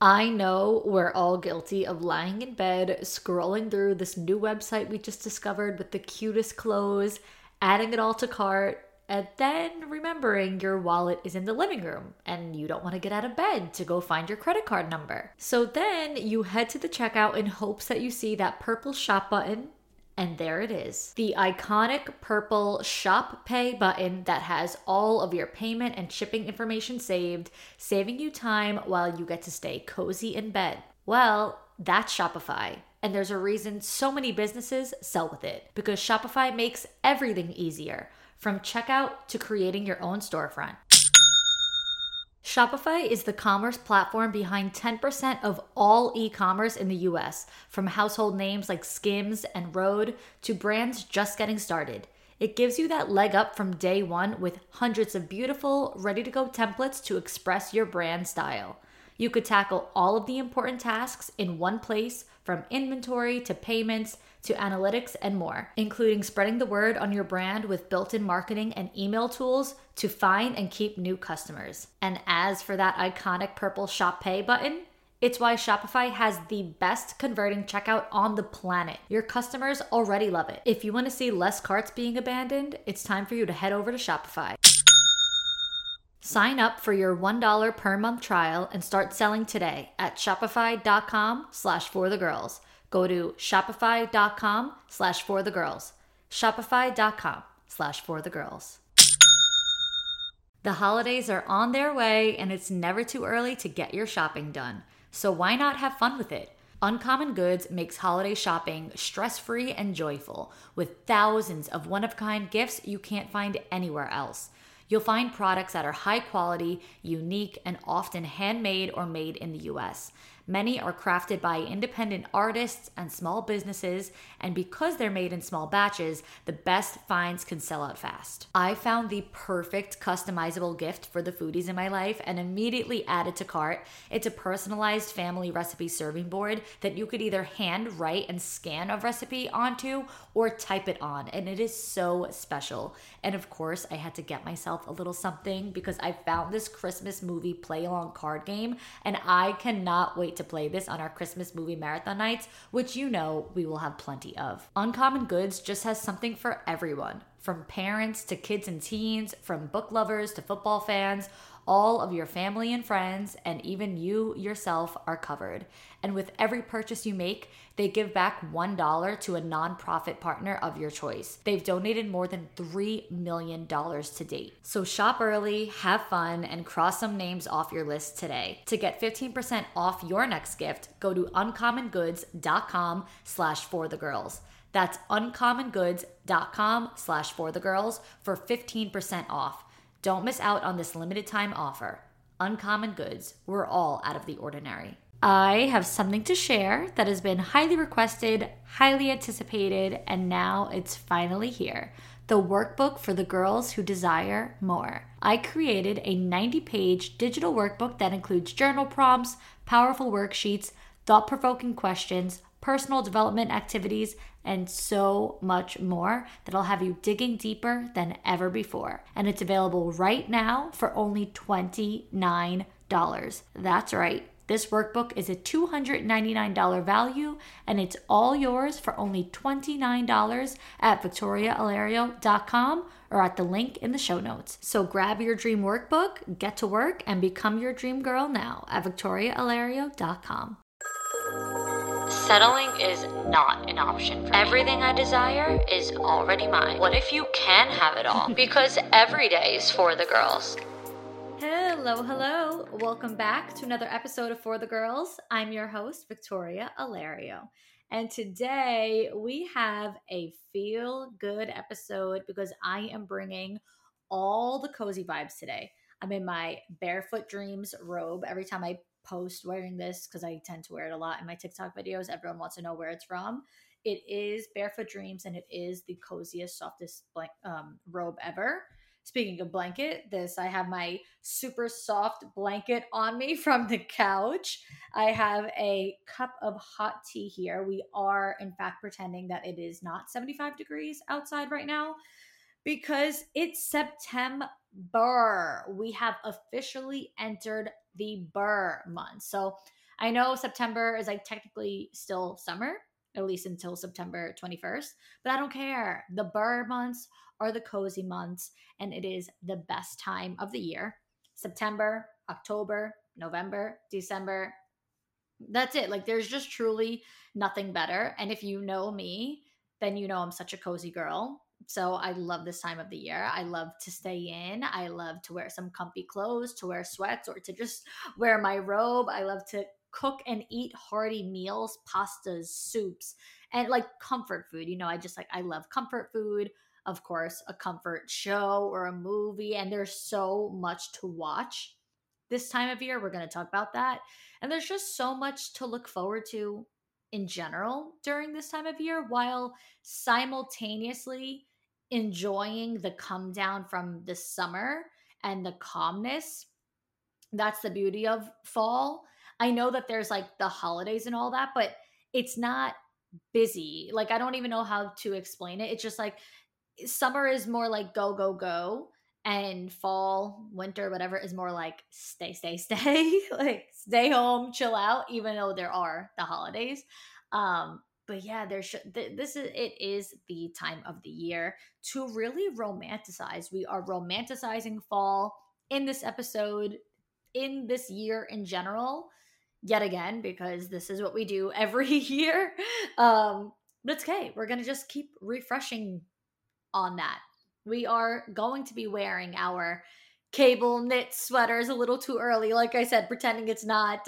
I know we're all guilty of lying in bed, scrolling through this new website we just discovered with the cutest clothes, adding it all to cart, and then remembering your wallet is in the living room and you don't want to get out of bed to go find your credit card number. So then you head to the checkout in hopes that you see that purple shop button. And there it is, the iconic purple Shop Pay button that has all of your payment and shipping information saved, saving you time while you get to stay cozy in bed. Well, that's Shopify. And there's a reason so many businesses sell with it, because Shopify makes everything easier, from checkout to creating your own storefront. Shopify is the commerce platform behind 10% of all e-commerce in the US, from household names like Skims and Rode to brands just getting started. It gives you that leg up from day one with hundreds of beautiful, ready-to-go templates to express your brand style. You could tackle all of the important tasks in one place, from inventory to payments to analytics and more, including spreading the word on your brand with built-in marketing and email tools to find and keep new customers. And as for that iconic purple Shop Pay button, it's why Shopify has the best converting checkout on the planet. Your customers already love it. If you want to see less carts being abandoned, it's time for you to head over to Shopify. Sign up for your $1 per month trial and start selling today at shopify.com/forthegirls. Go to shopify.com/forthegirls. Shopify.com/forthegirls. The holidays are on their way, and it's never too early to get your shopping done. So why not have fun with it? Uncommon Goods makes holiday shopping stress-free and joyful, with thousands of one-of-a-kind gifts you can't find anywhere else. You'll find products that are high quality, unique, and often handmade or made in the US. Many are crafted by independent artists and small businesses, and because they're made in small batches, the best finds can sell out fast. I found the perfect customizable gift for the foodies in my life and immediately added to cart. It's a personalized family recipe serving board that you could either hand write and scan a recipe onto or type it on, and it is so special. And of course, I had to get myself a little something because I found this Christmas movie play along card game, and I cannot wait to play this on our Christmas movie marathon nights, which you know we will have plenty of. Uncommon Goods just has something for everyone, from parents to kids and teens, from book lovers to football fans. All of your family and friends, and even you yourself, are covered. And with every purchase you make, they give back $1 to a nonprofit partner of your choice. They've donated more than $3 million to date. So shop early, have fun, and cross some names off your list today. To get 15% off your next gift, go to uncommongoods.com/forthegirls. That's uncommongoods.com/forthegirls for 15% off. Don't miss out on this limited time offer. Uncommon Goods, we're all out of the ordinary. I have something to share that has been highly requested, highly anticipated, and now it's finally here. The workbook for the girls who desire more. I created a 90-page digital workbook that includes journal prompts, powerful worksheets, thought-provoking questions, personal development activities, and so much more that'll have you digging deeper than ever before. And it's available right now for only $29. That's right. This workbook is a $299 value, and it's all yours for only $29 at victoriaalario.com or at the link in the show notes. So grab your dream workbook, get to work, and become your dream girl now at victoriaalario.com. Settling is not an option for me. Everything I desire is already mine. What if you can have it all? Because every day is for the girls. Hello. Welcome back to another episode of For the Girls. I'm your host, Victoria Alario. And today we have a feel-good episode because I am bringing all the cozy vibes today. I'm in my Barefoot Dreams robe every time I post wearing this because I tend to wear it a lot in my TikTok videos. Everyone wants to know where it's from. It is Barefoot Dreams, and it is the coziest, softest robe ever. Speaking of blanket, I have my super soft blanket on me from the couch. I have a cup of hot tea here. We are, in fact, pretending that it is not 75 degrees outside right now because it's September. We have officially entered the Burr month. So I know September is like technically still summer, at least until September 21st, but I don't care. The burr months are the cozy months, and it is the best time of the year. September, October, November, December. That's it. Like, there's just truly nothing better. And if you know me, then you know I'm such a cozy girl. So I love this time of the year. I love to stay in. I love to wear some comfy clothes, to wear sweats, or to just wear my robe. I love to cook and eat hearty meals, pastas, soups, and like comfort food. I love comfort food. Of course, a comfort show or a movie. And there's so much to watch this time of year. We're going to talk about that. And there's just so much to look forward to in general during this time of year, while simultaneously enjoying the come down from the summer and the calmness. That's the beauty of fall. I know that there's like the holidays and all that, but it's not busy. Like, I don't even know how to explain it. It's just like summer is more like go, go, go. And fall, winter, whatever is more like stay, stay, stay. Like, stay home, chill out, even though there are the holidays. But yeah, it is the time of the year to really romanticize. We are romanticizing fall in this episode, in this year in general, yet again, because this is what we do every year. But it's okay. We're gonna just keep refreshing on that. We are going to be wearing our cable knit sweaters a little too early, like I said, pretending it's not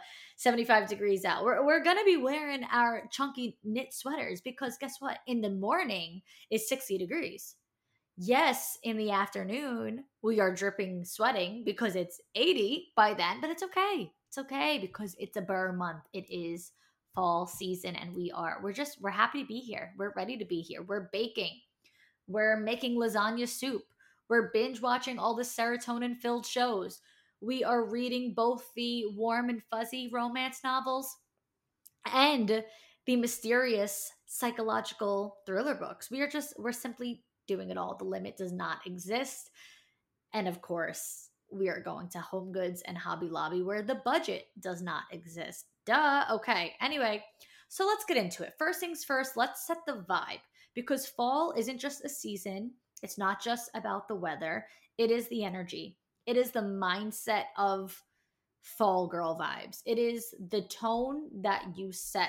75 degrees out. We're going to be wearing our chunky knit sweaters because guess what? In the morning, it's 60 degrees. Yes, in the afternoon, we are dripping sweating because it's 80 by then, but it's okay. It's okay because it's a burr month. It is fall season, and we're happy to be here. We're ready to be here. We're baking. We're making lasagna soup. We're binge watching all the serotonin filled shows. We are reading both the warm and fuzzy romance novels and the mysterious psychological thriller books. We're simply doing it all. The limit does not exist. And of course, we are going to Home Goods and Hobby Lobby where the budget does not exist. Duh. Okay. Anyway, so let's get into it. First things first, let's set the vibe because fall isn't just a season. It's not just about the weather. It is the energy. It is the mindset of fall girl vibes. It is the tone that you set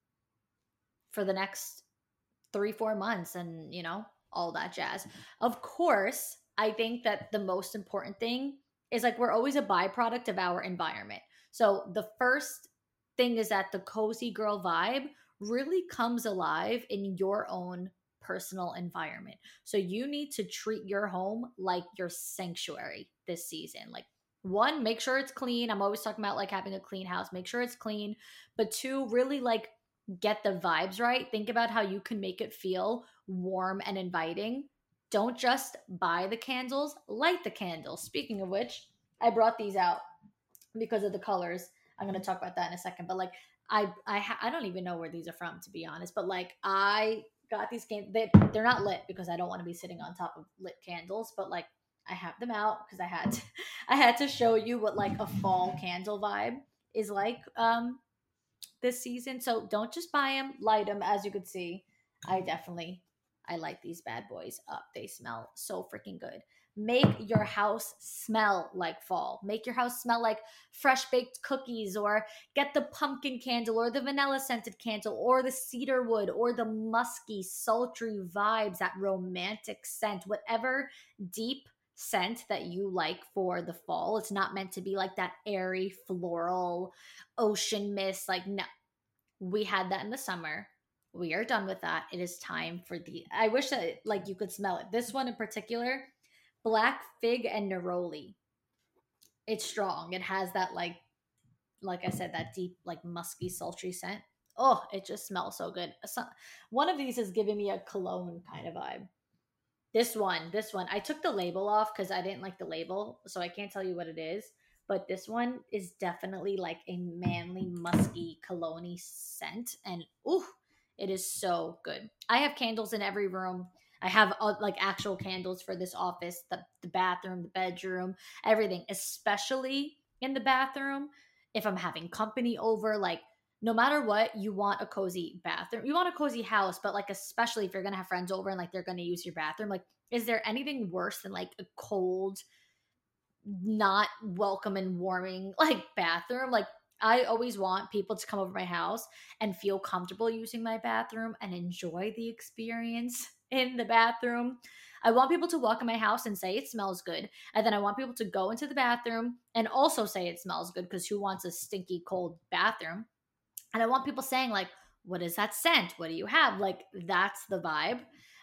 for the next 3-4 months and all that jazz. Of course, I think that the most important thing is like we're always a byproduct of our environment. So the first thing is that the cozy girl vibe really comes alive in your own personal environment. So you need to treat your home like your sanctuary this season. Like, one, make sure it's clean. I'm always talking about like having a clean house. Make sure it's clean. But two, really like get the vibes right. Think about how you can make it feel warm and inviting. Don't just buy the candles, light the candles. Speaking of which, I brought these out because of the colors. I'm going to talk about that in a second. But like, I don't even know where these are from, to be honest. But like, I got these candles. They're not lit because I don't want to be sitting on top of lit candles. But like, I have them out because I had to show you what like a fall candle vibe is like this season. So don't just buy them, light them. As you could see, I light these bad boys up. They smell so freaking good. Make your house smell like fall. Make your house smell like fresh baked cookies, or get the pumpkin candle or the vanilla scented candle or the cedar wood or the musky, sultry vibes, that romantic scent, whatever deep scent that you like for the fall. It's not meant to be like that airy floral ocean mist. Like, no, we had that in the summer. We are done with that. It is time for I wish that like you could smell it. This one in particular, black fig and neroli. It's strong. It has that like I said, that deep like musky sultry scent. Oh, it just smells so good. One of these is giving me a cologne kind of vibe. This one. I took the label off because I didn't like the label, so I can't tell you what it is. But this one is definitely like a manly, musky, cologne scent. And ooh, it is so good. I have candles in every room. I have like actual candles for this office, the bathroom, the bedroom, everything, especially in the bathroom. if I'm having company over, like no matter what, you want a cozy bathroom. You want a cozy house, but like especially if you're gonna have friends over and like they're gonna use your bathroom, like is there anything worse than like a cold, not welcome and warming like bathroom? Like I always want people to come over my house and feel comfortable using my bathroom and enjoy the experience in the bathroom. I want people to walk in my house and say it smells good. And then I want people to go into the bathroom and also say it smells good, because who wants a stinky cold bathroom? And I want people saying like, what is that scent? What do you have? Like that's the vibe.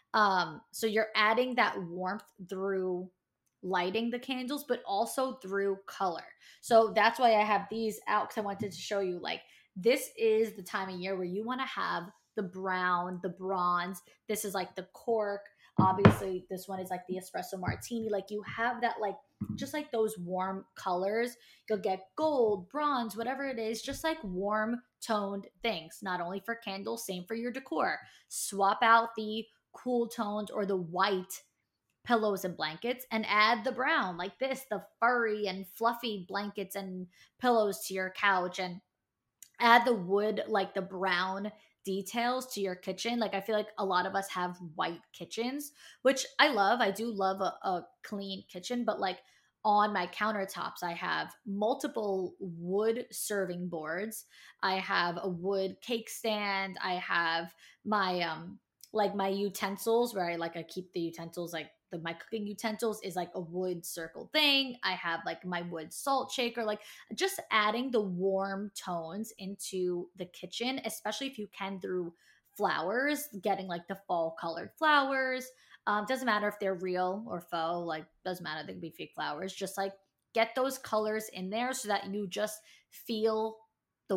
So you're adding that warmth through lighting the candles, but also through color. So that's why I have these out, because I wanted to show you like this is the time of year where you want to have the brown, the bronze. This is like the cork. Obviously, this one is like the espresso martini. Like you have that like just like those warm colors. You'll get gold, bronze, whatever it is, just like warm toned things, not only for candles, same for your decor. Swap out the cool tones or the white pillows and blankets and add the brown, like this, the furry and fluffy blankets and pillows to your couch, and add the wood, like the brown details to your kitchen. Like I feel like a lot of us have white kitchens, which I love. I do love a clean kitchen, but like on my countertops, I have multiple wood serving boards. I have a wood cake stand. I have my like my utensils where I keep the utensils, like my cooking utensils is like a wood circle thing. I have like my wood salt shaker, like just adding the warm tones into the kitchen, especially if you can through flowers, getting like the fall colored flowers. Doesn't matter if they're real or faux, like doesn't matter, they can be fake flowers. Just like get those colors in there so that you just feel the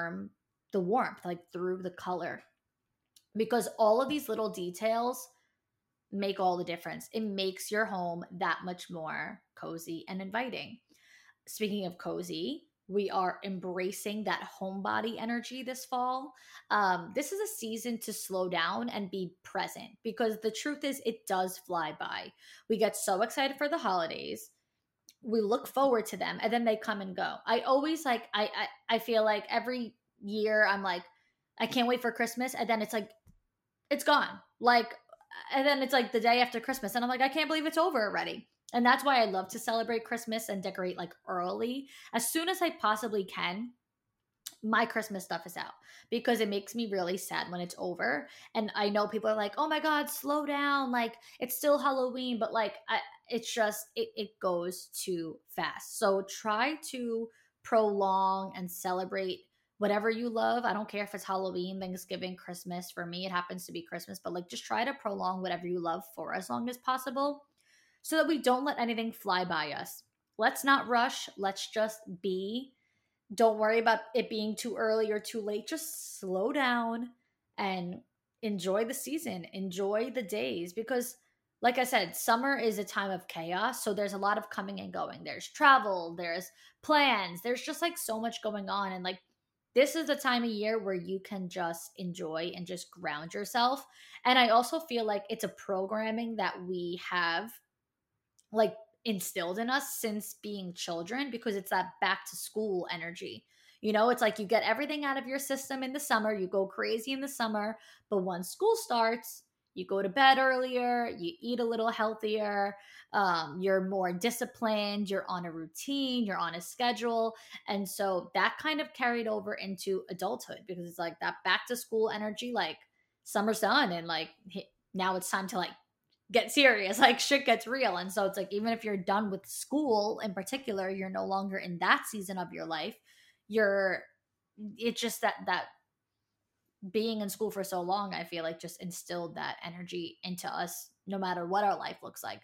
warmth like through the color, because all of these little details make all the difference. It makes your home that much more cozy and inviting. Speaking of cozy, we are embracing that homebody energy this fall. This is a season to slow down and be present, because the truth is, it does fly by. We get so excited for the holidays. We look forward to them and then they come and go. I always like, I feel like every year I'm like, I can't wait for Christmas. And then it's like, it's gone. Like, and then it's like the day after Christmas, and I'm like, I can't believe it's over already. And that's why I love to celebrate Christmas and decorate like early. As soon as I possibly can, my Christmas stuff is out, because it makes me really sad when it's over. And I know people are like, oh my God, slow down. Like, it's still Halloween, but like, it's just, it goes too fast. So try to prolong and celebrate whatever you love. I don't care if it's Halloween, Thanksgiving, Christmas. For me, it happens to be Christmas, but like, just try to prolong whatever you love for as long as possible, so that we don't let anything fly by us. Let's not rush. Let's just be. Don't worry about it being too early or too late. Just slow down and enjoy the season, enjoy the days, because like I said, summer is a time of chaos. So there's a lot of coming and going. There's travel, there's plans, there's just like so much going on. And like, this is the time of year where you can just enjoy and just ground yourself. And I also feel like it's a programming that we have like instilled in us since being children, because it's that back to school energy. You know, it's like you get everything out of your system in the summer, you go crazy in the summer, but once school starts, you go to bed earlier, you eat a little healthier, you're more disciplined, you're on a routine, you're on a schedule. And so that kind of carried over into adulthood, because it's like that back to school energy, like summer's done and like now it's time to like get serious, like shit gets real. And so it's like, even if you're done with school in particular, you're no longer in that season of your life. You're, it's just that being in school for so long, I feel like just instilled that energy into us no matter what our life looks like.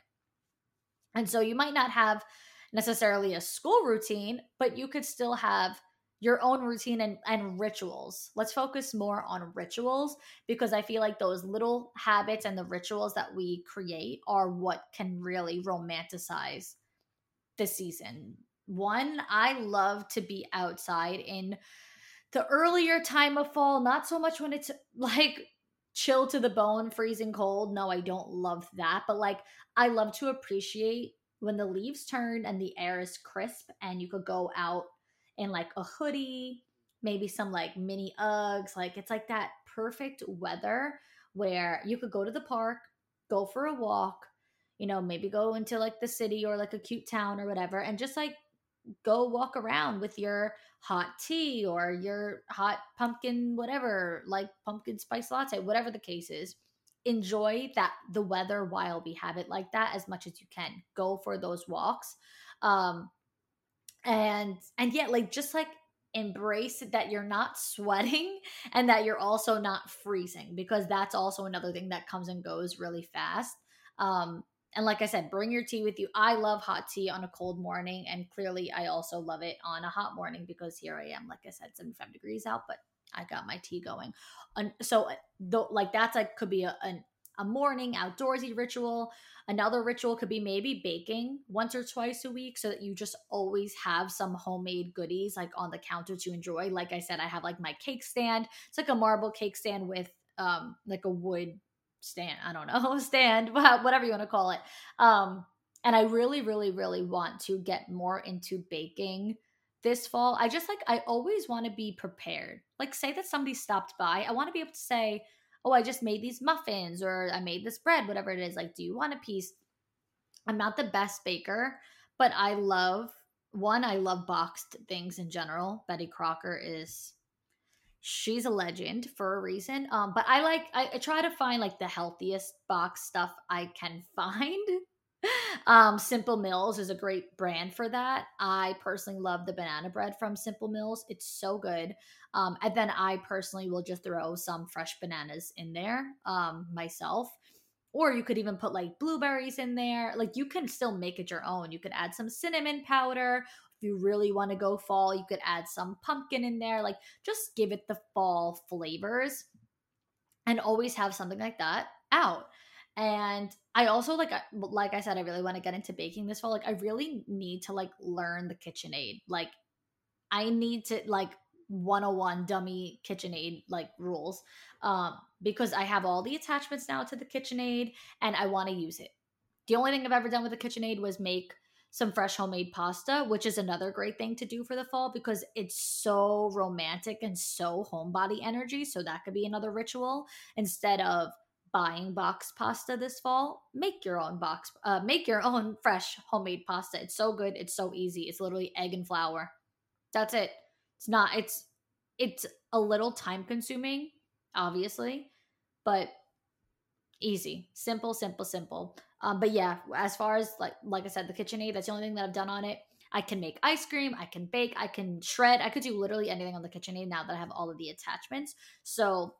And so you might not have necessarily a school routine, but you could still have your own routine and rituals. Let's focus more on rituals, because I feel like those little habits and the rituals that we create are what can really romanticize the season. One, I love to be outside in the earlier time of fall, not so much when it's like chill to the bone, freezing cold. No, I don't love that. But like, I love to appreciate when the leaves turn and the air is crisp and you could go out in like a hoodie, maybe some like mini Uggs. Like it's like that perfect weather where you could go to the park, go for a walk, maybe go into like the city or like a cute town or whatever, and just like go walk around with your hot tea or your hot pumpkin, whatever, like pumpkin spice latte, whatever the case is. Enjoy that the weather while we have it like that as much as you can. Go for those walks. Um, and yeah, like just like embrace that you're not sweating and that you're also not freezing, because that's also another thing that comes and goes really fast. And like I said, bring your tea with you. I love hot tea on a cold morning, and clearly I also love it on a hot morning because here I am, like I said, 75 degrees out, but I got my tea going. And so like that's like could be a morning outdoorsy ritual. Another ritual could be maybe baking once or twice a week so that you just always have some homemade goodies like on the counter to enjoy. Like I said, I have like my cake stand. It's like a marble cake stand with like a wood stand. I don't know, stand, whatever you want to call it. And I really, really, really want to get more into baking this fall. I always want to be prepared. Like, say that somebody stopped by, I want to be able to say, oh, I just made these muffins or I made this bread, whatever it is. Like, do you want a piece? I'm not the best baker, but I love boxed things in general. Betty Crocker she's a legend for a reason. But I try to find like the healthiest box stuff I can find. Simple Mills is a great brand for that. I personally love the banana bread from Simple Mills. It's so good. And then I personally will just throw some fresh bananas in there myself. Or you could even put like blueberries in there. Like you can still make it your own. You could add some cinnamon powder. If you really want to go fall, you could add some pumpkin in there. Like just give it the fall flavors and always have something like that out. And I also like I said, I really want to get into baking this fall. Like I really need to like learn the KitchenAid. Like I need to like 101 dummy KitchenAid like rules, because I have all the attachments now to the KitchenAid and I want to use it. The only thing I've ever done with the KitchenAid was make some fresh homemade pasta, which is another great thing to do for the fall because it's so romantic and so homebody energy. So that could be another ritual. Instead of buying box pasta this fall, make your own fresh homemade pasta. It's so good. It's so easy. It's literally egg and flour. That's it. It's not, it's a little time consuming, obviously, but easy, simple, simple, simple. But yeah, as far as like I said, the KitchenAid, that's the only thing that I've done on it. I can make ice cream, I can bake, I can shred, I could do literally anything on the KitchenAid now that I have all of the attachments. So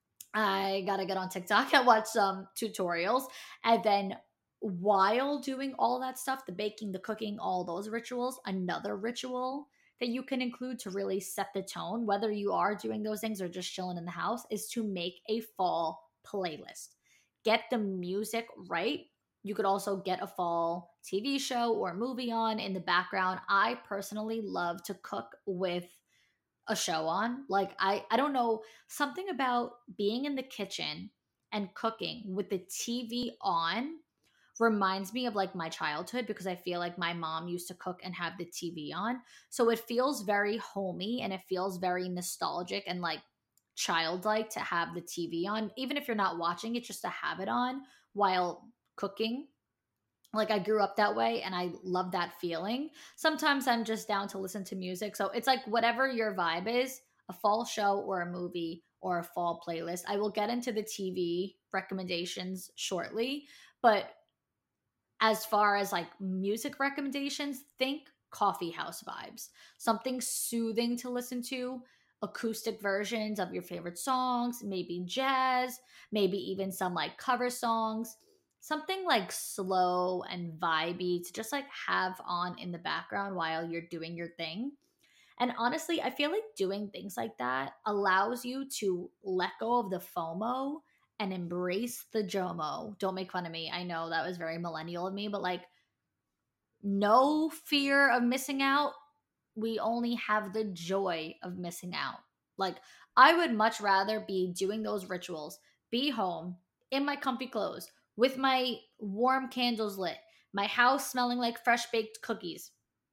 I gotta get on TikTok and watch some tutorials. And then while doing all that stuff, the baking, the cooking, all those rituals, another ritual that you can include to really set the tone, whether you are doing those things or just chilling in the house, is to make a fall playlist. Get the music right. You could also get a fall TV show or movie on in the background. I personally love to cook with a show on. Like I don't know, something about being in the kitchen and cooking with the TV on reminds me of like my childhood because I feel like my mom used to cook and have the TV on. So it feels very homey and it feels very nostalgic and like childlike to have the TV on, even if you're not watching it, just to have it on while cooking. Like I grew up that way and I love that feeling. Sometimes I'm just down to listen to music. So it's like whatever your vibe is, a fall show or a movie or a fall playlist. I will get into the TV recommendations shortly, but as far as like music recommendations, think coffee house vibes. Something soothing to listen to, acoustic versions of your favorite songs, maybe jazz, maybe even some like cover songs. Something like slow and vibey to just like have on in the background while you're doing your thing. And honestly, I feel like doing things like that allows you to let go of the FOMO and embrace the JOMO. Don't make fun of me. I know that was very millennial of me, but like, no fear of missing out. We only have the joy of missing out. Like, I would much rather be doing those rituals, be home in my comfy clothes with my warm candles lit, my house smelling like fresh baked cookies,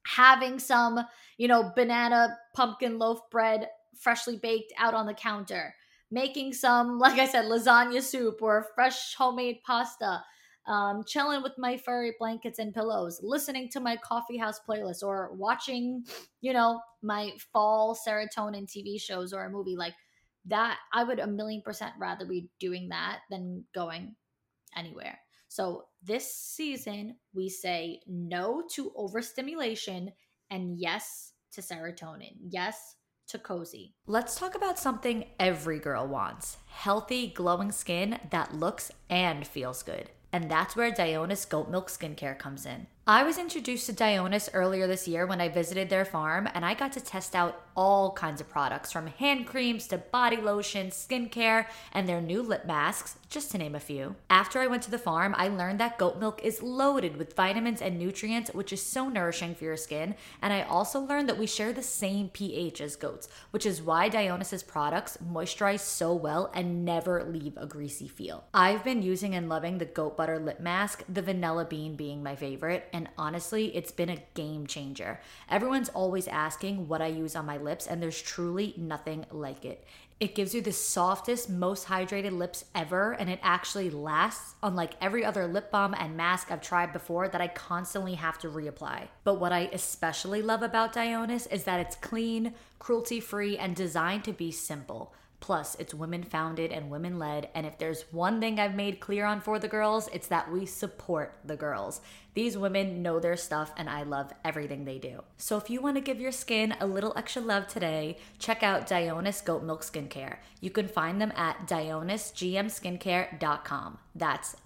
having some, banana pumpkin loaf bread freshly baked out on the counter, making some, like I said, lasagna soup or fresh homemade pasta, chilling with my furry blankets and pillows, listening to my coffee house playlist, or watching, my fall serotonin TV shows or a movie like that. I would a million percent rather be doing that than going anywhere. So this season, we say no to overstimulation and yes to serotonin. Yes to cozy. Let's talk about something every girl wants: healthy, glowing skin that looks and feels good. And that's where Dionis Goat Milk Skincare comes in. I was introduced to Dionis earlier this year when I visited their farm, and I got to test out all kinds of products, from hand creams to body lotion, skincare, and their new lip masks, just to name a few. After I went to the farm, I learned that goat milk is loaded with vitamins and nutrients, which is so nourishing for your skin. And I also learned that we share the same pH as goats, which is why Dionis's products moisturize so well and never leave a greasy feel. I've been using and loving the goat butter lip mask, the vanilla bean being my favorite, and honestly, it's been a game changer. Everyone's always asking what I use on my lips, and there's truly nothing like it. It gives you the softest, most hydrated lips ever, and it actually lasts, unlike every other lip balm and mask I've tried before that I constantly have to reapply. But what I especially love about Dionis is that it's clean, cruelty-free, and designed to be simple. Plus, it's women-founded and women-led, and if there's one thing I've made clear on For the Girls, it's that we support the girls. These women know their stuff, and I love everything they do. So if you want to give your skin a little extra love today, check out Dionis Goat Milk Skincare. You can find them at DionisGMSkincare.com. That's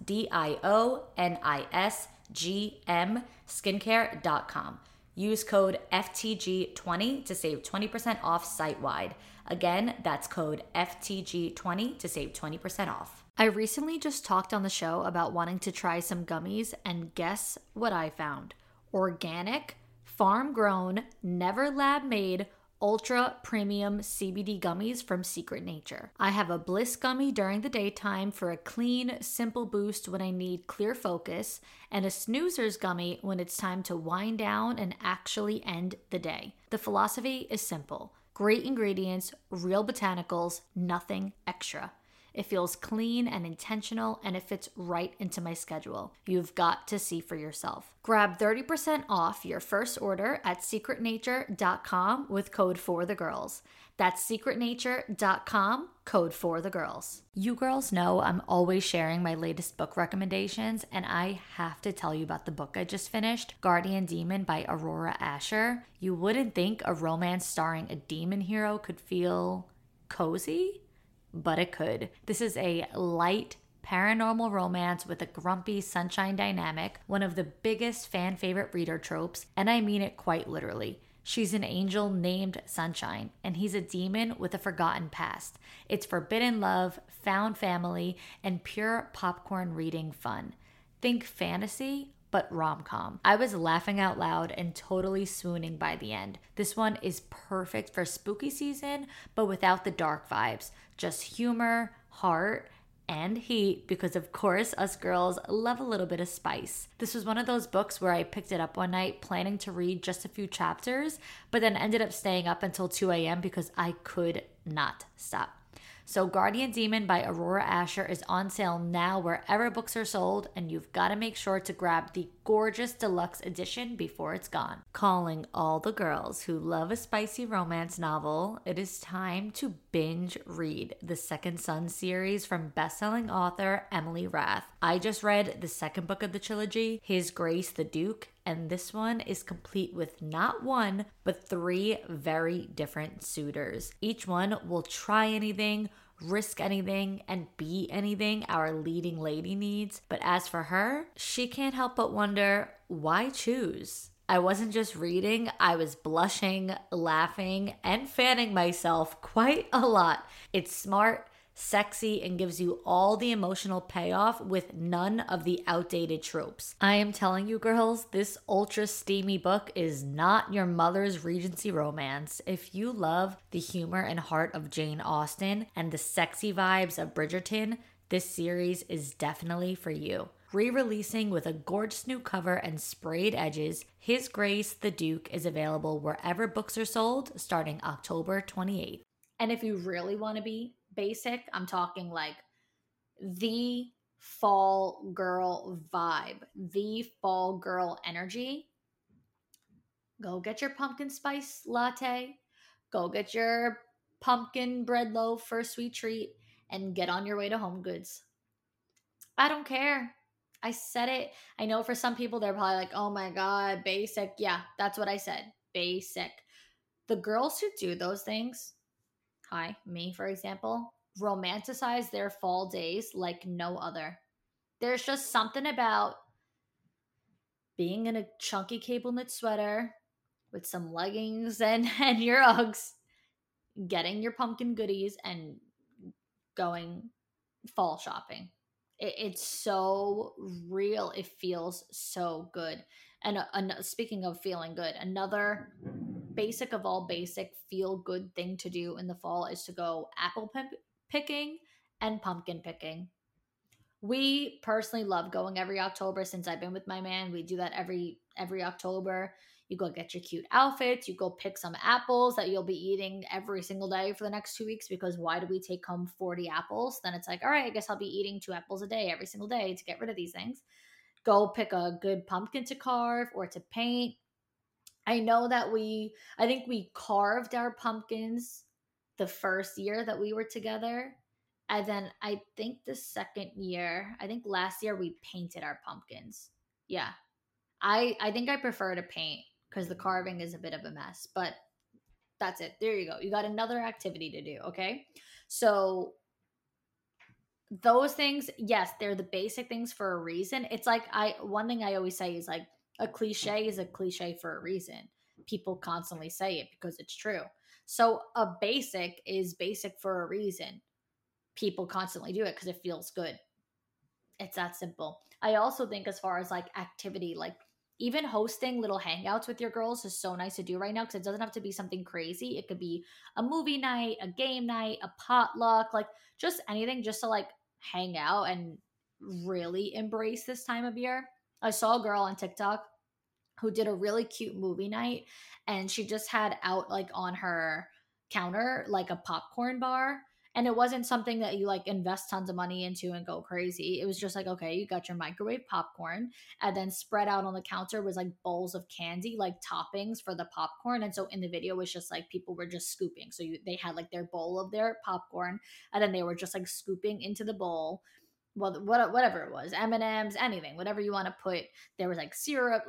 DIONISGM skincare.com. Use code FTG20 to save 20% off site-wide. Again, that's code FTG20 to save 20% off. I recently just talked on the show about wanting to try some gummies, and guess what I found? Organic, farm-grown, never lab-made, ultra premium CBD gummies from Secret Nature. I have a Bliss gummy during the daytime for a clean, simple boost when I need clear focus, and a Snoozers gummy when it's time to wind down and actually end the day. The philosophy is simple: great ingredients, real botanicals, nothing extra. It feels clean and intentional, and it fits right into my schedule. You've got to see for yourself. Grab 30% off your first order at secretnature.com with code FORTHEGIRLS. That's secretnature.com, code FORTHEGIRLS. You girls know I'm always sharing my latest book recommendations, and I have to tell you about the book I just finished, Guardian Demon by Aurora Asher. You wouldn't think a romance starring a demon hero could feel cozy? But it could. This is a light paranormal romance with a grumpy sunshine dynamic, one of the biggest fan favorite reader tropes, and I mean it quite literally. She's an angel named Sunshine, and he's a demon with a forgotten past. It's forbidden love, found family, and pure popcorn reading fun. Think fantasy, but rom-com. I was laughing out loud and totally swooning by the end. This one is perfect for spooky season, but without the dark vibes. Just humor, heart, and heat, because of course us girls love a little bit of spice. This was one of those books where I picked it up one night planning to read just a few chapters, but then ended up staying up until 2 a.m. because I could not stop. So Guardian Demon by Aurora Asher is on sale now wherever books are sold, and you've got to make sure to grab the gorgeous deluxe edition before it's gone. Calling all the girls who love a spicy romance novel, it is time to binge read the Second Son series from best-selling author Emily Rath. I just read the second book of the trilogy, His Grace the Duke, and this one is complete with not one, but 3 very different suitors. Each one will try anything, risk anything, and be anything our leading lady needs. But as for her, she can't help but wonder, why choose? I wasn't just reading, I was blushing, laughing, and fanning myself quite a lot. It's smart, sexy, and gives you all the emotional payoff with none of the outdated tropes. I am telling you girls, this ultra steamy book is not your mother's Regency romance. If you love the humor and heart of Jane Austen and the sexy vibes of Bridgerton, This series is definitely for you. Re-releasing with a gorgeous new cover and sprayed edges, His Grace the Duke is available wherever books are sold starting October 28th. And if you really want to be basic, I'm talking like the fall girl vibe, the fall girl energy. Go get your pumpkin spice latte, go get your pumpkin bread loaf for a sweet treat, and get on your way to Home Goods. I don't care. I said it. I know for some people, they're probably like, oh my God, basic. Yeah, that's what I said. Basic. The girls who do those things, hi, me, for example, romanticize their fall days like no other. There's just something about being in a chunky cable knit sweater with some leggings and your Uggs, getting your pumpkin goodies, and going fall shopping. It's so real. It feels so good. And speaking of feeling good, another basic of all basic feel good thing to do in the fall is to go picking and pumpkin picking. We personally love going every October. Since I've been with my man, we do that every October. You go get your cute outfits, you go pick some apples that you'll be eating every single day for the next 2 weeks, because why do we take home 40 apples? Then it's like, all right, I guess I'll be eating 2 apples a day every single day to get rid of these things. Go pick a good pumpkin to carve or to paint. I know that I think we carved our pumpkins the first year that we were together. And then I think the second year, I think last year we painted our pumpkins. Yeah. I think I prefer to paint because the carving is a bit of a mess, but that's it. There you go. You got another activity to do. Okay. So those things, yes, they're the basic things for a reason. It's like one thing I always say is like a cliche is a cliche for a reason. People constantly say it because it's true. So a basic is basic for a reason. People constantly do it because it feels good. It's that simple. I also think as far as like activity, like even hosting little hangouts with your girls is so nice to do right now, because it doesn't have to be something crazy. It could be a movie night, a game night, a potluck, like just anything just to like hang out and really embrace this time of year. I saw a girl on TikTok who did a really cute movie night, and she just had out like on her counter like a popcorn bar, and it wasn't something that you like invest tons of money into and go crazy. It was just like, okay, you got your microwave popcorn, and then spread out on the counter was like bowls of candy, like toppings for the popcorn. And so in the video it was just like people were just scooping, so they had like their bowl of their popcorn, and then they were just like scooping into the bowl. Well, whatever it was, M&Ms, anything, whatever you want to put. There was like syrup,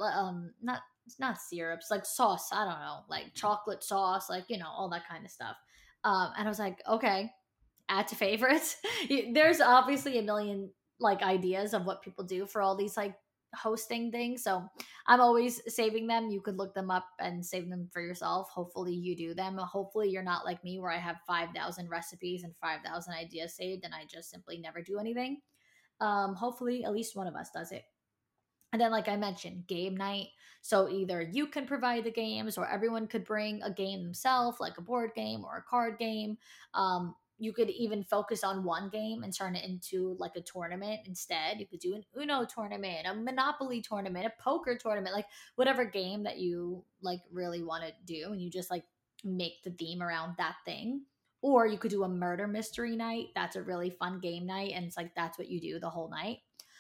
not syrups, like sauce, I don't know, like chocolate sauce, like, all that kind of stuff. And I was like, okay, add to favorites. There's obviously a million like ideas of what people do for all these like hosting things, so I'm always saving them. You could look them up and save them for yourself. Hopefully you do them. Hopefully you're not like me, where I have 5,000 recipes and 5,000 ideas saved and I just simply never do anything. Hopefully at least one of us does it. And then, like I mentioned, game night. So either you can provide the games, or everyone could bring a game themselves, like a board game or a card game. You could even focus on one game and turn it into like a tournament instead. You could do an Uno tournament, a Monopoly tournament, a poker tournament, like whatever game that you like really want to do, and you just like make the theme around that thing. Or you could do a murder mystery night. That's a really fun game night, and it's like that's what you do the whole night.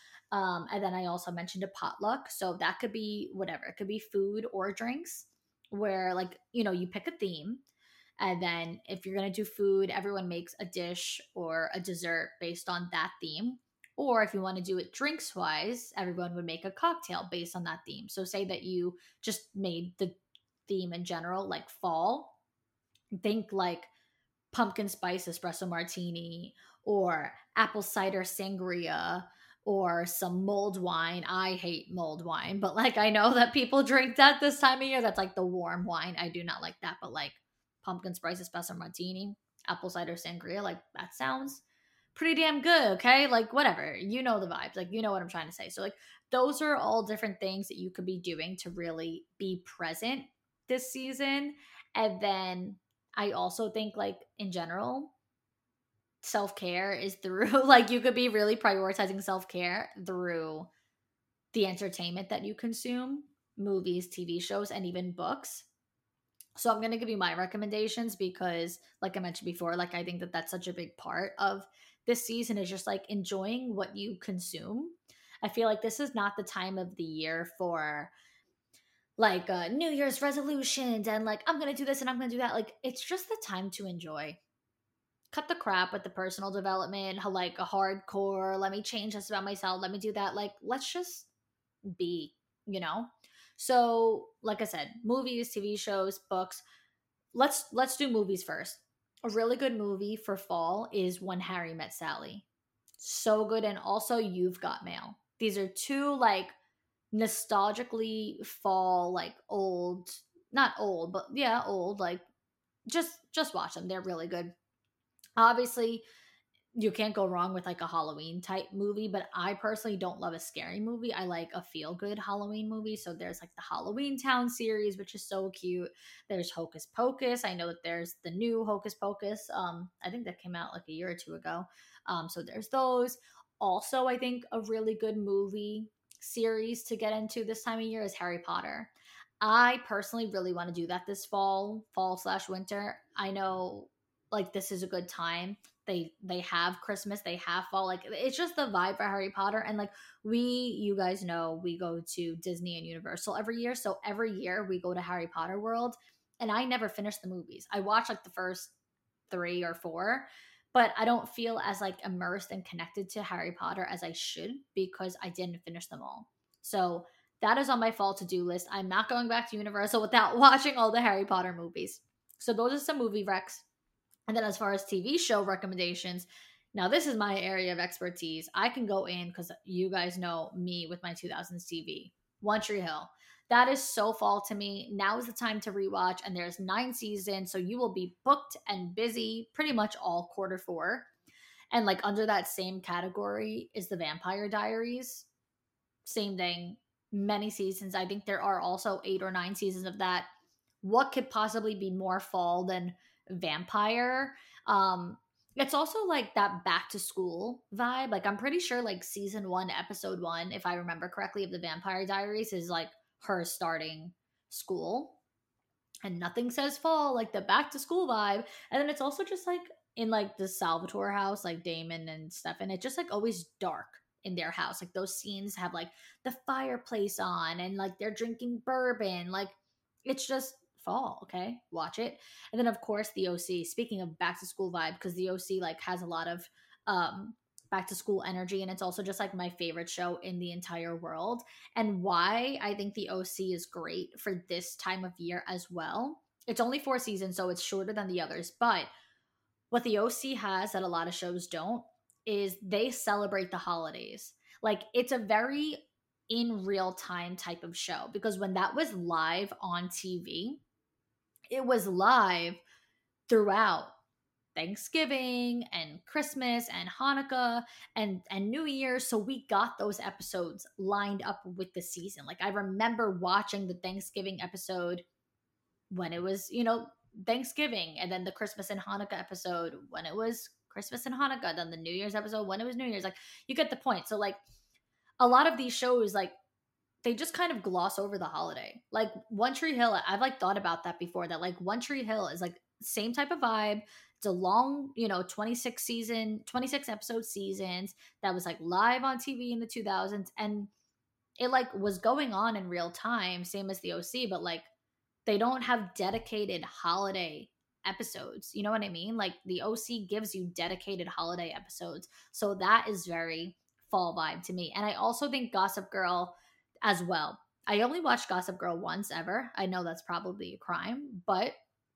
And then I also mentioned a potluck. So that could be whatever. It could be food or drinks, where like, you pick a theme. And then if you're going to do food, everyone makes a dish or a dessert based on that theme. Or if you want to do it drinks wise, everyone would make a cocktail based on that theme. So say that you just made the theme in general, like fall, think like pumpkin spice espresso martini or apple cider sangria or some mulled wine. I hate mulled wine, but like I know that people drink that this time of year. That's like the warm wine. I do not like that, but like pumpkin spice espresso martini, apple cider sangria, like that sounds pretty damn good. Okay, like whatever, you know the vibes, like you know what I'm trying to say. So like those are all different things that you could be doing to really be present this season. And then I also think like in general, self-care is through like you could be really prioritizing self-care through the entertainment that you consume, movies, TV shows, and even books. So I'm going to give you my recommendations because like I mentioned before, like I think that that's such a big part of this season is just like enjoying what you consume. I feel like this is not the time of the year for like New Year's resolutions and like I'm going to do this and I'm going to do that. Like it's just the time to enjoy. Cut the crap with the personal development, like a hardcore, let me change this about myself, let me do that. Like let's just be, you know? So, like I said, movies, TV shows, books. Let's do movies first. A really good movie for fall is When Harry Met Sally. So good, and also You've Got Mail. These are two like nostalgically fall, like old, not old, but yeah, old. Like just watch them. They're really good. Obviously, you can't go wrong with like a Halloween type movie, but I personally don't love a scary movie. I like a feel good Halloween movie. So there's like the Halloween Town series, which is so cute. There's Hocus Pocus. I know that there's the new Hocus Pocus. I think that came out like a year or two ago. So there's those. Also, I think a really good movie series to get into this time of year is Harry Potter. I personally really want to do that this fall/winter. I know like this is a good time. They have Christmas, they have fall. Like it's just the vibe for Harry Potter. And like you guys know, we go to Disney and Universal every year. So every year we go to Harry Potter World, and I never finish the movies. I watch like the first 3 or 4, but I don't feel as like immersed and connected to Harry Potter as I should because I didn't finish them all. So that is on my fall to do list. I'm not going back to Universal without watching all the Harry Potter movies. So those are some movie recs. And then as far as TV show recommendations, now this is my area of expertise. I can go in because you guys know me with my 2000s TV. One Tree Hill. That is so fall to me. Now is the time to rewatch, and there's 9 seasons, so you will be booked and busy pretty much all quarter 4. And like under that same category is the Vampire Diaries. Same thing, many seasons. I think there are also 8 or 9 seasons of that. What could possibly be more fall than vampire? It's also like that back to school vibe. Like I'm pretty sure like season 1, episode 1, if I remember correctly, of the Vampire Diaries is like her starting school. And nothing says fall like the back to school vibe. And then it's also just like in like the Salvatore house, like Damon and Stefan, it's just like always dark in their house. Like those scenes have like the fireplace on and like they're drinking bourbon. Like it's just fall. Okay, watch it. And then of course the OC. Speaking of back to school vibe, because the OC like has a lot of back to school energy, and it's also just like my favorite show in the entire world. And why I think the OC is great for this time of year as well. It's only 4 seasons, so it's shorter than the others. But what the OC has that a lot of shows don't is they celebrate the holidays. Like it's a very in real time type of show because when that was live on TV, it was live throughout Thanksgiving and Christmas and Hanukkah and New Year's. So we got those episodes lined up with the season. Like I remember watching the Thanksgiving episode when it was, Thanksgiving, and then the Christmas and Hanukkah episode when it was Christmas and Hanukkah, then the New Year's episode when it was New Year's. Like you get the point. So like a lot of these shows, like they just kind of gloss over the holiday. Like One Tree Hill, I've like thought about that before, that like One Tree Hill is like same type of vibe. It's a long, 26 episode seasons that was like live on TV in the 2000s, and it like was going on in real time, same as the OC, but like they don't have dedicated holiday episodes. You know what I mean? Like the OC gives you dedicated holiday episodes. So that is very fall vibe to me. And I also think Gossip Girl as well. I only watched Gossip Girl once ever. I know that's probably a crime, but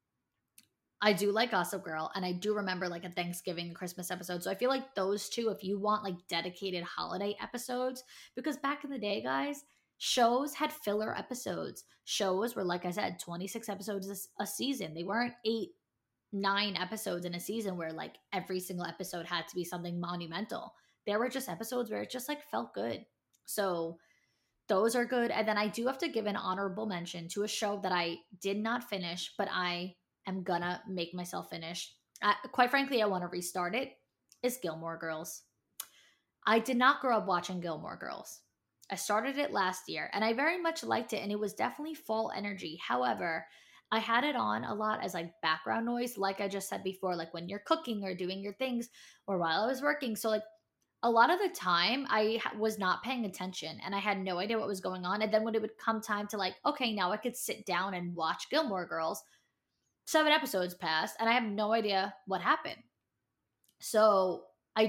I do like Gossip Girl, and I do remember like a Thanksgiving Christmas episode. So I feel like those two, if you want like dedicated holiday episodes, because back in the day, guys, shows had filler episodes. Shows were, like I said, 26 episodes a season. They weren't 8, 9 episodes in a season where like every single episode had to be something monumental. There were just episodes where it just like felt good. So those are good. And then I do have to give an honorable mention to a show that I did not finish, but I am gonna make myself finish. Quite frankly, I want to restart it. is Gilmore Girls. I did not grow up watching Gilmore Girls. I started it last year and I very much liked it, and it was definitely fall energy. However, I had it on a lot as like background noise, like I just said before, like when you're cooking or doing your things or while I was working. So, like, a lot of the time was not paying attention and I had no idea what was going on. And then when it would come time to, like, okay, now I could sit down and watch Gilmore Girls, 7 episodes passed and I have no idea what happened. So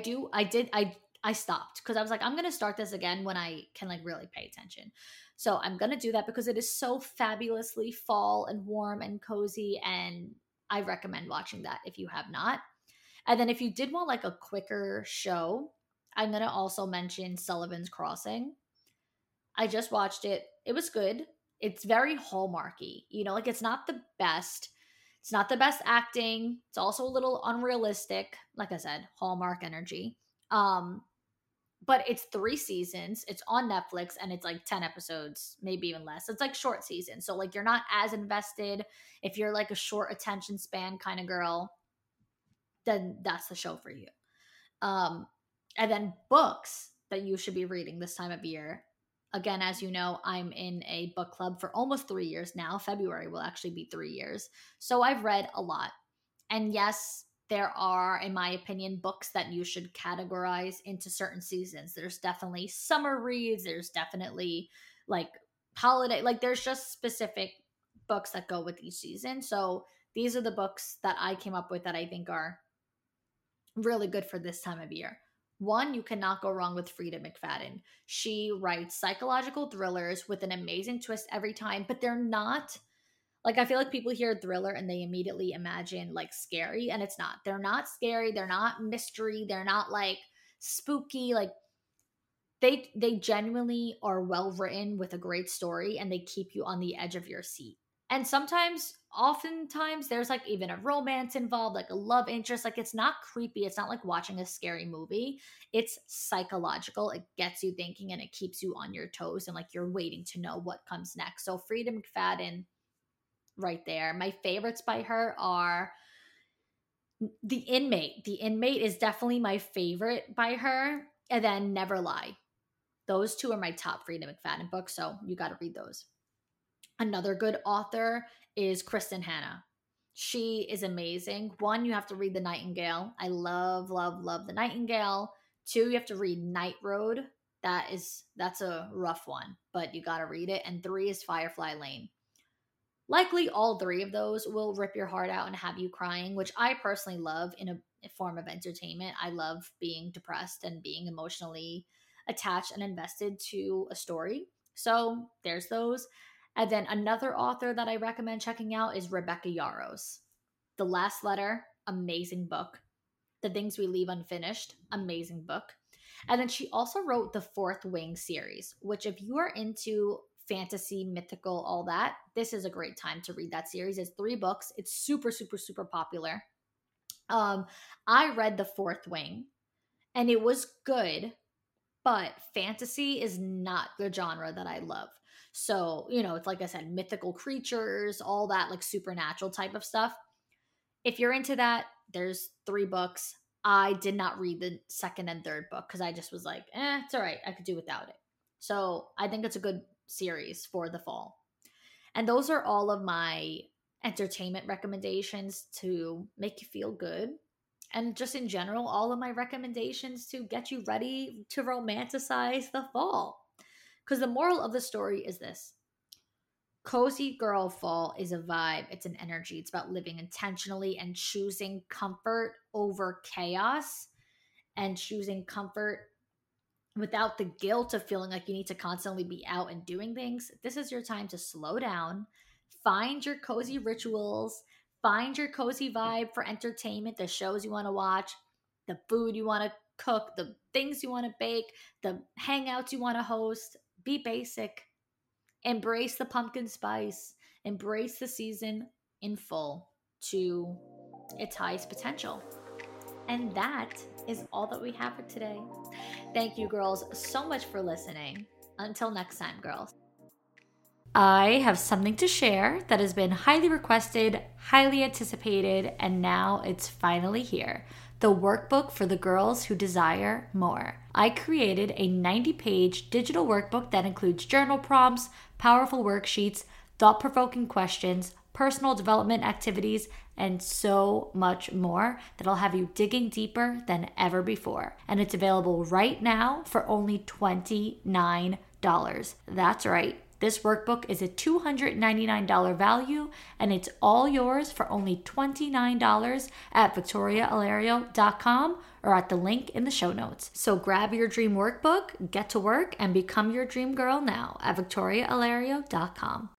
I stopped because I was like, I'm gonna start this again when I can like really pay attention. So I'm gonna do that because it is so fabulously fall and warm and cozy, and I recommend watching that if you have not. And then if you did want like a quicker show, I'm gonna also mention Sullivan's Crossing. I just watched it. It was good. It's very Hallmarky. You know, like it's not the best. It's not the best acting. It's also a little unrealistic. Like I said, Hallmark energy. Um, but it's 3 seasons. It's on Netflix and it's like 10 episodes, maybe even less. It's like short season. So like you're not as invested. If you're like a short attention span kind of girl, then that's the show for you. And then books that you should be reading this time of year. Again, as you know, I'm in a book club for almost 3 years now. February will actually be 3 years. So I've read a lot. And yes, there are, in my opinion, books that you should categorize into certain seasons. There's definitely summer reads. There's definitely like holiday, like there's just specific books that go with each season. So these are the books that I came up with that I think are really good for this time of year. One, you cannot go wrong with Frida McFadden. She writes psychological thrillers with an amazing twist every time, but they're not like, I feel like people hear thriller and they immediately imagine like scary, and it's not. They're not scary, they're not mystery, they're not like spooky. Like they genuinely are well written with a great story and they keep you on the edge of your seat. And oftentimes there's like even a romance involved, like a love interest. Like it's not creepy, it's not like watching a scary movie. It's psychological. It gets you thinking and it keeps you on your toes and like you're waiting to know what comes next. So Frida McFadden right there. My favorites by her are The Inmate. The Inmate is definitely my favorite by her, and then Never Lie. Those two are my top Frida McFadden books, so you got to read those. Another good author is Kristen Hanna. She is amazing. One, you have to read The Nightingale. I love, love, love The Nightingale. Two, you have to read Night Road. That's a rough one, but you got to read it. And 3 is Firefly Lane. Likely all 3 of those will rip your heart out and have you crying, which I personally love in a form of entertainment. I love being depressed and being emotionally attached and invested to a story. So there's those. And then another author that I recommend checking out is Rebecca Yarros. The Last Letter, amazing book. The Things We Leave Unfinished, amazing book. And then she also wrote the Fourth Wing series, which if you are into fantasy, mythical, all that, this is a great time to read that series. It's 3 books. It's super, super, super popular. I read The Fourth Wing and it was good, but fantasy is not the genre that I love. So, you know, it's like I said, mythical creatures, all that like supernatural type of stuff. If you're into that, there's 3 books. I did not read the second and third book because I just was like, it's all right. I could do without it. So I think it's a good series for the fall. And those are all of my entertainment recommendations to make you feel good. And just in general, all of my recommendations to get you ready to romanticize the fall. Because the moral of the story is this: cozy girl fall is a vibe, it's an energy. It's about living intentionally and choosing comfort over chaos, and choosing comfort without the guilt of feeling like you need to constantly be out and doing things. This is your time to slow down, find your cozy rituals, find your cozy vibe for entertainment, the shows you want to watch, the food you want to cook, the things you want to bake, the hangouts you want to host. Be basic. Embrace the pumpkin spice. Embrace the season in full to its highest potential. And that is all that we have for today. Thank you, girls, so much for listening. Until next time, girls. I have something to share that has been highly requested, highly anticipated, and now it's finally here. The workbook for the girls who desire more. I created a 90-page digital workbook that includes journal prompts, powerful worksheets, thought-provoking questions, personal development activities, and so much more that'll have you digging deeper than ever before. And it's available right now for only $29. That's right. This workbook is a $299 value, and it's all yours for only $29 at victoriaalario.com or at the link in the show notes. So grab your dream workbook, get to work, and become your dream girl now at victoriaalario.com.